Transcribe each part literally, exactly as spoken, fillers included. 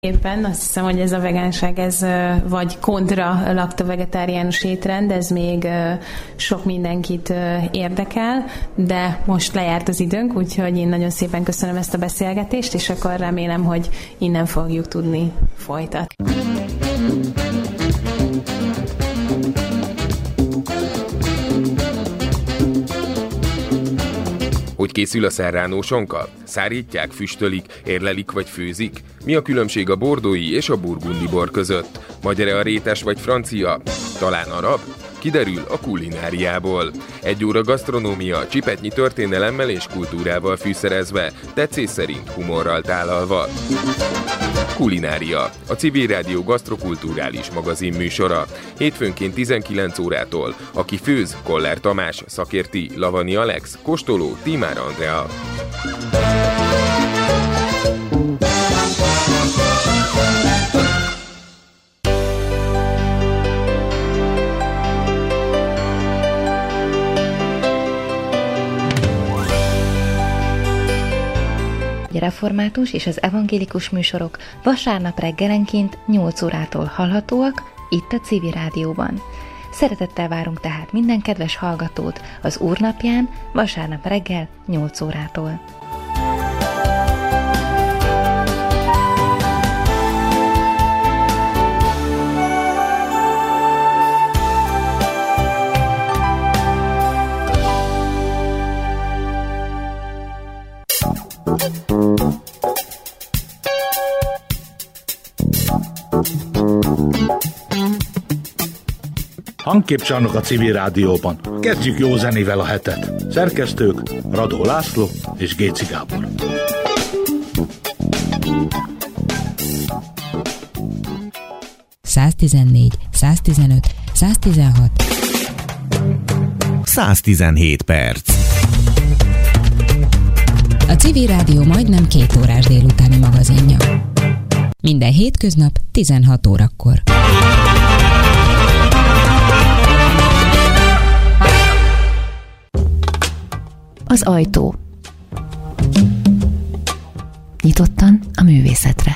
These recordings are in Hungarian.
Éppen azt hiszem, hogy ez a vegánság, ez vagy kontra lakto-vegetáriánus étrend, ez még sok mindenkit érdekel, de most lejárt az időnk, úgyhogy én nagyon szépen köszönöm ezt a beszélgetést, és akkor remélem, hogy innen fogjuk tudni folytatni. Hogy készül a serrano sonka? Szárítják, füstölik, érlelik vagy főzik? Mi a különbség a bordói és a burgundi bor között? Magyar-e a rétes vagy francia? Talán arab? Kiderül a kulináriából. Egy óra gasztronómia, csipetnyi történelemmel és kultúrával fűszerezve, tetszés szerint humorral tálalva. Kulinária, a Civil Rádió gasztrokulturális magazin műsora. Hétfőnként tizenkilenc órától. Aki főz, Koller Tamás, szakérti, Lavani Alex, kóstoló, Tímár Andrea. A református és az evangélikus műsorok vasárnap reggelenként nyolc órától hallhatóak itt a Civil Rádióban. Szeretettel várunk tehát minden kedves hallgatót az Úrnapján vasárnap reggel nyolc órától. Hangképcsarnok a Civil Rádióban. Kezdjük jó zenével a hetet. Szerkesztők Radó László és Géci Gábor. száztizennégy, száztizenöt, száztizenhat száztizenhét perc. A Civil Rádió majdnem két órás délutáni magazinja. Minden hétköznap tizenhat órakor. Az ajtó. Nyitottan a művészetre.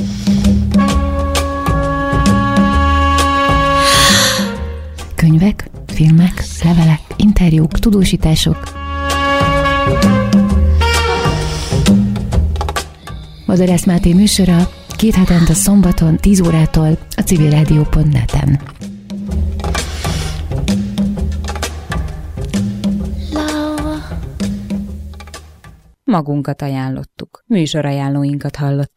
Könyvek, filmek, levelek, interjúk, tudósítások. Madarász Máté műsora két hetente szombaton tíz órától a civilradio pont net-en. Magunkat ajánlottuk. Műsorajánlóinkat hallották.